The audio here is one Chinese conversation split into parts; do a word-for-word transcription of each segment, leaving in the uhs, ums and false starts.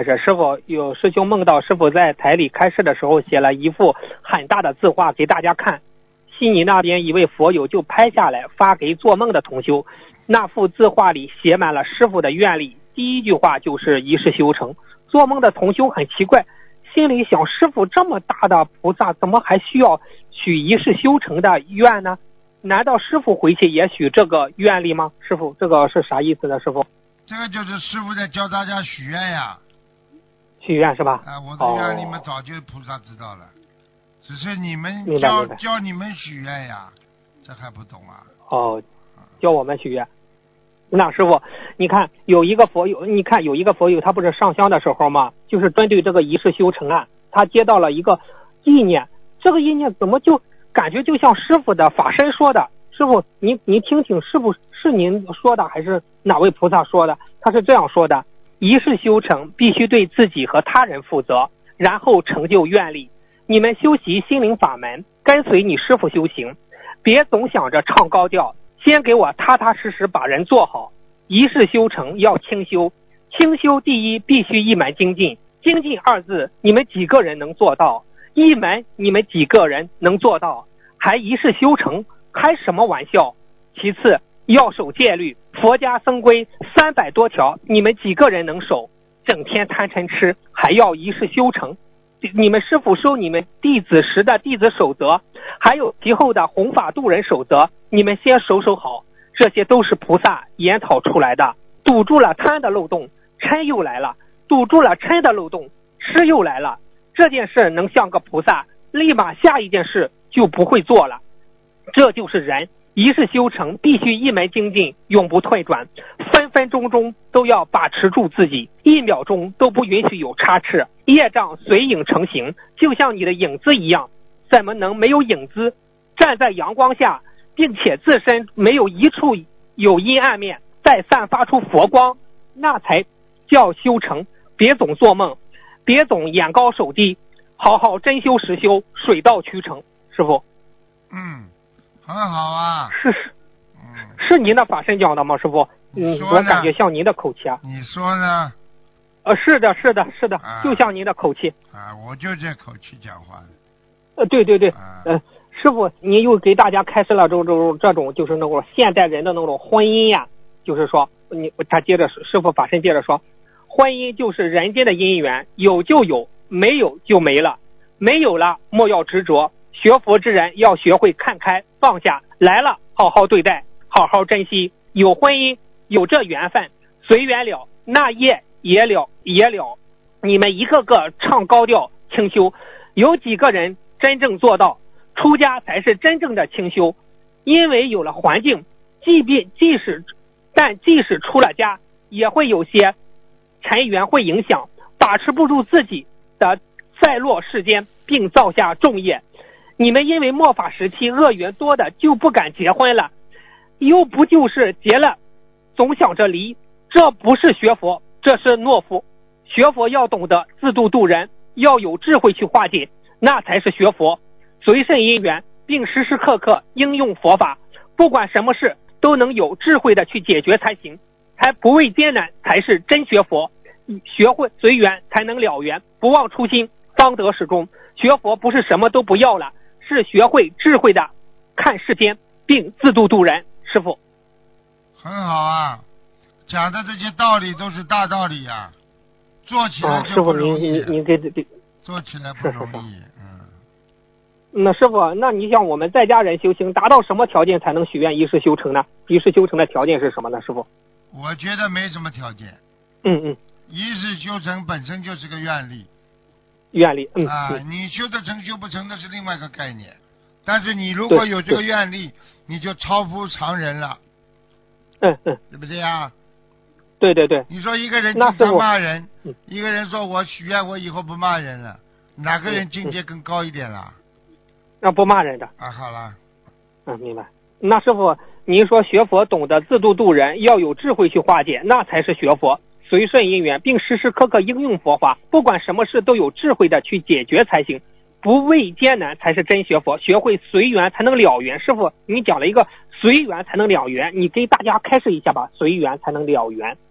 回事？师傅，有师兄梦到师傅在台里开示的时候写了一幅很大的字画给大家看，悉尼那边一位佛友就拍下来发给做梦的同修。那幅字画里写满了师傅的愿力，第一句话就是一世修成。做梦的同修很奇怪，心里想，师傅这么大的菩萨怎么还需要许一世修成的愿呢？难道师傅回去也许这个愿力吗？师傅，这个是啥意思呢？师傅， 这个就是师傅在教大家许愿呀。 许愿是吧？ 啊，我的愿你们早就菩萨知道了，哦、只是你们教教你们许愿呀，这还不懂啊？ 哦，教我们许愿。那师傅，你看有一个佛友，你看有一个佛友，他不是上香的时候吗？就是针对这个一世修成案，他接到了一个意念，这个意念怎么就感觉就像师傅的法身说的？师傅，您您听听，是不是您说的，还是哪位菩萨说的？他是这样说的：一世修成必须对自己和他人负责，然后成就愿力。你们修习心灵法门，跟随你师傅修行，别总想着唱高调，先给我踏踏实实把人做好。一世修成要清修，清修第一必须一门精进。精进二字，你们几个人能做到？一门你们几个人能做到？还一世修成，开什么玩笑？其次要守戒律，佛家僧规三百多条，你们几个人能守？整天贪嗔痴，还要一世修成？你们师父收你们弟子时的弟子守则，还有其后的弘法度人守则，你们先守守好。这些都是菩萨研讨出来的，堵住了贪的漏洞，嗔又来了；堵住了嗔的漏洞，痴又来了。这件事能像个菩萨，立马下一件事就不会做了。这就是人，一世修成必须一门精进，永不退转，分分钟钟都要把持住自己，一秒钟都不允许有差池。业障随影成形，就像你的影子一样，怎么能没有影子？站在阳光下，并且自身没有一处有阴暗面，再散发出佛光，那才叫修成。别总做梦，别总眼高手低，好好真修实修，水到渠成。师父， 嗯，很好啊。 是是，嗯，是您的法身讲的吗？师父，嗯，我感觉像您的口气啊。 你说呢？ 呃，是的，是的，是的，啊、就像您的口气。 啊，我就这口气讲话的。 呃，对对对，嗯、啊呃，师傅，您又给大家开示了这种这种就是那种现代人的那种婚姻呀，就是说，你他接着师傅法身接着说，婚姻就是人间的姻缘，有就有，没有就没了，没有了莫要执着。学佛之人要学会看开放下，来了好好对待，好好珍惜。有婚姻，有这缘分，随缘了，那业也了也了。你们一个个唱高调清修，有几个人真正做到？出家才是真正的清修，因为有了环境，即便即使但即使出了家，也会有些尘缘会影响，把持不住自己的再落世间，并造下重业。你们因为末法时期恶缘多的就不敢结婚了，又不就是结了总想着离，这不是学佛，这是懦夫。学佛要懂得自度度人，要有智慧去化解，那才是学佛。随顺因缘，并时时刻刻应用佛法，不管什么事都能有智慧的去解决才行，才不畏艰难，才是真学佛。学会随缘才能了缘，不忘初心方得始终。学佛不是什么都不要了，是学会智慧的看世间，并自度度人。师父很好啊，讲的这些道理都是大道理呀、啊，做起来就不容易、啊。 师父，您您您给做起来不容易。嗯。 那师傅，那你像我们在家人修行，达到什么条件才能许愿一世修成呢？一世修成的条件是什么呢？师傅， 我觉得没什么条件。 嗯嗯。 一世修成本身就是个愿力。 愿力。嗯。 啊，你修得成修不成那是另外一个概念，但是你如果有这个愿力，你就超乎常人了。 嗯嗯。 对不对啊？ 对对对。 你说一个人经常骂人，一个人说我许愿我以后不骂人了，哪个人境界更高一点了？ 那不骂人的啊，好了， 嗯，明白。那师傅，您说学佛懂得自度度人，要有智慧去化解，那才是学佛。随顺因缘，并时时刻刻应用佛法，不管什么事都有智慧的去解决才行，不畏艰难才是真学佛。学会随缘才能了缘。师傅，你讲了一个随缘才能了缘，你给大家开示一下吧。随缘才能了缘。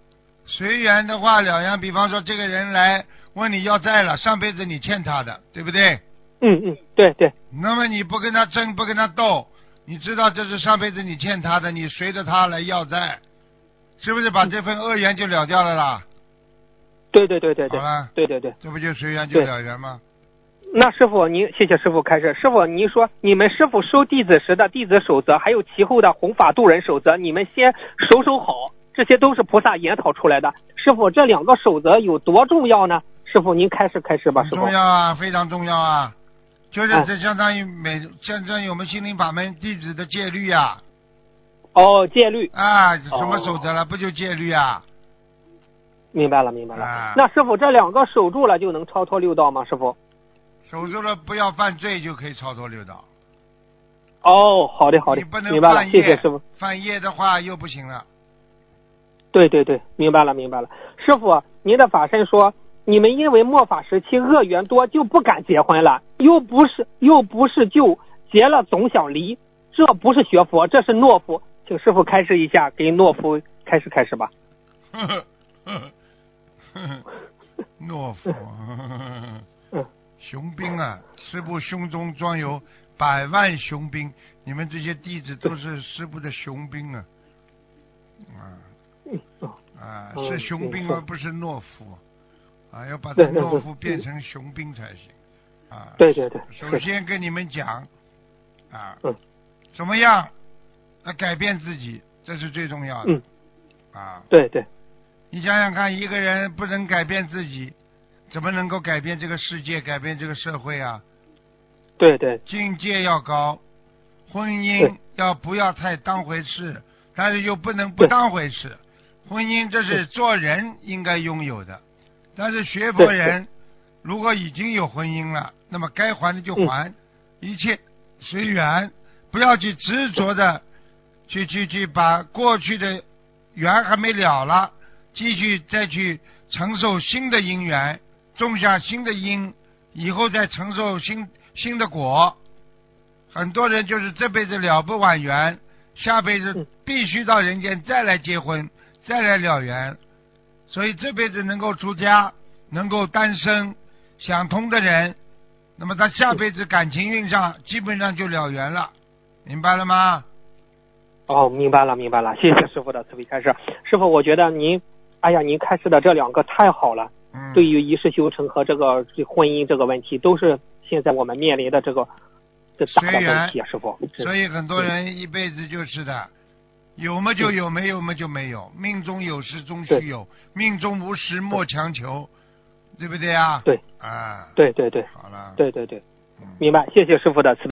随缘的话了然，比方说这个人来问你要债了，上辈子你欠他的，对不对？ 嗯嗯，对对。 那么你不跟他争，不跟他斗，你知道这是上辈子你欠他的，你随着他来要债，是不是把这份恶缘就了掉了啦？ 对对对对对。 好了。 对对对。 这不就随缘就了缘吗？ 那师傅您，谢谢师傅开示。师傅您说你们师傅收弟子时的弟子守则，还有其后的弘法度人守则，你们先守守好，这些都是菩萨研讨出来的。师傅这两个守则有多重要呢？师傅您开示开示吧。师傅重要啊，非常重要啊，就是这相当于每相当于我们心灵法门弟子的戒律啊。 哦，戒律啊，什么守则了？哦、不就戒律啊？ 明白了明白了、 啊、 那师傅这两个守住了就能超脱六道吗？师傅守住了不要犯罪就可以超脱六道。 哦，好的好的， 你不能明白了，谢谢师傅。 犯业的话又不行了。 对对对，明白了明白了。师傅您的法身说你们因为末法时期恶缘多就不敢结婚了，又不是又不是就结了总想离，这不是学佛，这是懦夫。请师傅开示一下，给懦夫开示开示吧。 呵呵呵呵懦夫嗯， 雄兵啊，师父胸中装有百万雄兵，你们这些弟子都是师父的雄兵啊！啊啊，是雄兵而不是懦夫啊！要把这懦夫变成雄兵才行啊！ 对对对， 首先跟你们讲啊，怎么样来改变自己，这是最重要的。 嗯， 啊， 对对， 你想想看，一个人不能改变自己，怎么能够改变这个世界，改变这个社会啊？ 对对， 境界要高，婚姻要不要太当回事，但是又不能不当回事。婚姻这是做人应该拥有的，但是学佛人如果已经有婚姻了，那么该还的就还，嗯、一切随缘，不要去执着的去去去把过去的缘还没了了，继续再去承受新的因缘，种下新的因，以后再承受新新的果。很多人就是这辈子了不完缘，下辈子必须到人间再来结婚，再来了缘。所以这辈子能够出家，能够单身，想通的人，那么他下辈子感情运上基本上就了缘了，明白了吗？ 哦，明白了明白了，谢谢师傅的慈悲开示。师傅，我觉得您，哎呀，您开示的这两个太好了。嗯，对于一世修成和这个婚姻这个问题，都是现在我们面临的这个这大的问题啊，师傅。 所以很多人一辈子就是的，有么就有，没有么就没有，命中有时终须有，命中无时莫强求，对不对啊？ 对， 啊， 对对对， 好了， 对对对，明白，谢谢师傅的慈悲。